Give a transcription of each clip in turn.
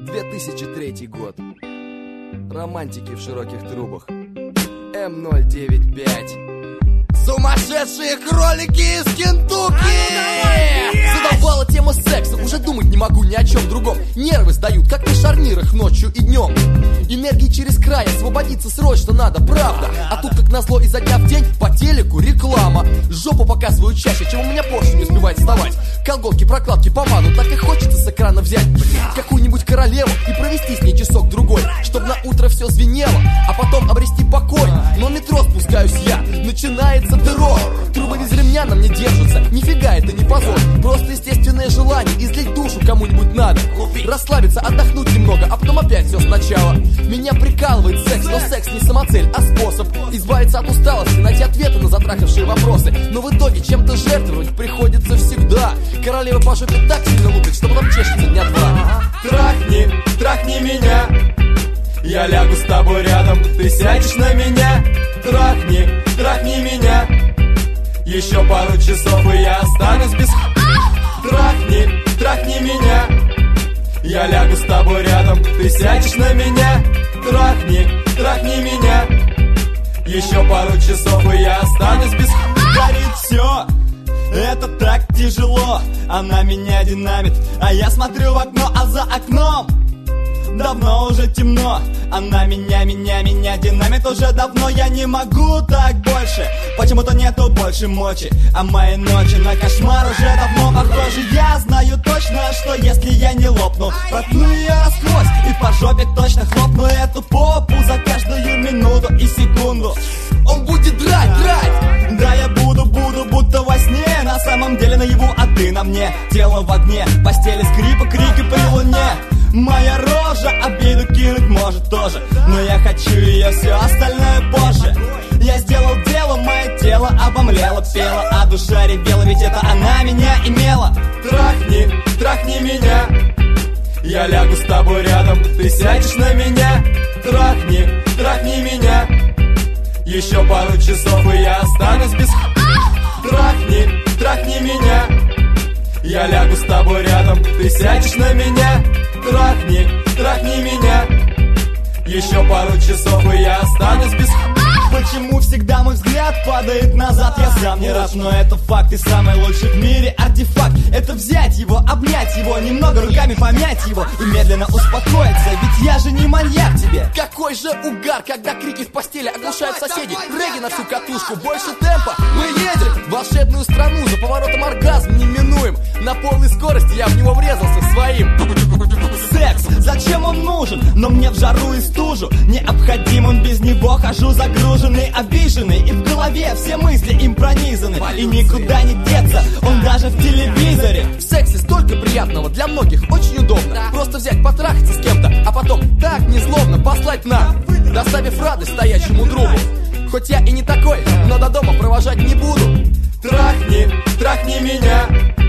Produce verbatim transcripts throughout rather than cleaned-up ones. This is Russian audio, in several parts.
две тысячи третий год. Романтики в широких трубах. эм ноль девять пять. Сумасшедшие кролики из Кентукки! Задолбала тема секса, уже думать не могу ни о чем другом. Нервы сдают, как на шарнирах ночью и днем. Энергии через край, освободиться срочно надо, правда. А тут, как назло, изо дня в день по телеку реклама. Жопу показывают чаще, чем у меня поршень не успевает вставать. Колготки, прокладки, помаду, так и хочется с экрана взять какую-нибудь королеву и провести с ней часок-другой, чтоб на утро все звенело, а потом обрести покой. Но в метро спускаюсь я, начинается террор. Трубы без ремня на мне держатся, нифига это не позор. Просто естественное желание излить душу кому-нибудь надо. Расслабиться, отдохнуть немного, а потом опять все сначала. Меня прикалывает секс, но секс не самоцель, а способ избавиться от усталости, найти ответы на затрахавшие вопросы. Но в итоге чем-то жертвовать приходится всегда. Королева по жопе так сильно лупит, что потом чешется дня два. Трахни, трахни меня, я лягу с тобой рядом, ты сядешь на меня. Трахни, трахни меня, еще пару часов и я останусь без... Трахни, трахни меня, я лягу с тобой рядом, ты сядешь на меня. Трахни, трахни меня, еще пару часов и я останусь без... Горит все, это так тяжело, она меня динамит, а я смотрю в окно, а за окном давно уже темно. Она меня, меня, меня динамит уже давно. Я не могу так больше, почему-то нету больше мочи. А мои ночи на кошмар уже давно похожи. Я знаю точно, что если я не лопну, проткну ее насквозь и по жопе точно хлопну эту попу за каждую минуту и секунду. Он будет драть, драть! Да, я буду, буду, будто во сне. На самом деле наяву, а ты на мне. Тело в огне, постели скрипа, крики при луне. Моя рожа обиду кинуть может тоже, но я хочу ее, все остальное позже. Я сделал дело, мое тело обомлело, пело, а душа ревела, ведь это она меня имела. Трахни, трахни меня, я лягу с тобой рядом, ты сядешь на меня. Трахни, трахни меня, еще пару часов и я останусь без... Трахни, трахни меня, я лягу с тобой рядом, ты сядешь на меня. Трахни, трахни меня, еще пару часов и я останусь без... Почему всегда мой взгляд падает назад? Я сам не рад, но это факт. И самый лучший в мире артефакт — это взять его, обнять его, немного руками помять его и медленно успокоиться, ведь я же не маньяк тебе. Какой же угар, когда крики в постели оглушают соседей. Регги на всю катушку, больше темпа. Мы едем в волшебную страну, за поворотом оргазм неминуем. На полной скорости я в него врезался своим. Секс, зачем он нужен? Но мне в жару и стужу необходим он, без него хожу загруженный, обиженный, и в голове все мысли им пронизаны. И никуда не деться, он даже в телевизоре. В сексе столько приятного, для многих очень удобно. Просто взять, потрахаться с кем-то, а потом так незлобно послать на, доставив радость стоящему другу. Хоть я и не такой, но до дома провожать не буду. Трахни, трахни меня,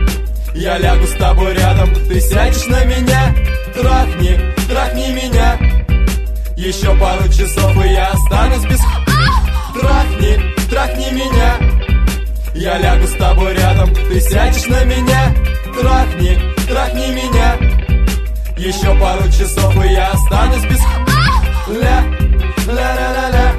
я лягу с тобой рядом, ты сядешь на меня. Трахни, трахни меня, еще пару часов и я останусь без... Трахни, трахни меня, я лягу с тобой рядом, ты сядешь на меня. Трахни, трахни меня, еще пару часов и я останусь без... Ля, ля-ля-ля-ля.